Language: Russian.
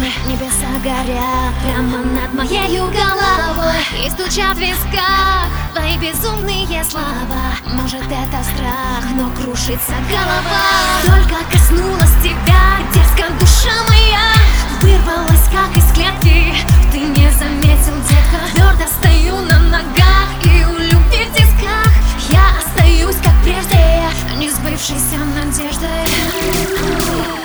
Небеса горят прямо над моею головой, и стучат в висках твои безумные слова. Может, это страх, но крушится голова. Только коснулась тебя, дерзко душа моя вырвалась, как из клетки. Ты не заметил, детка, твердо стою на ногах, и у любви в тисках я остаюсь, как прежде, не сбывшейся надеждой.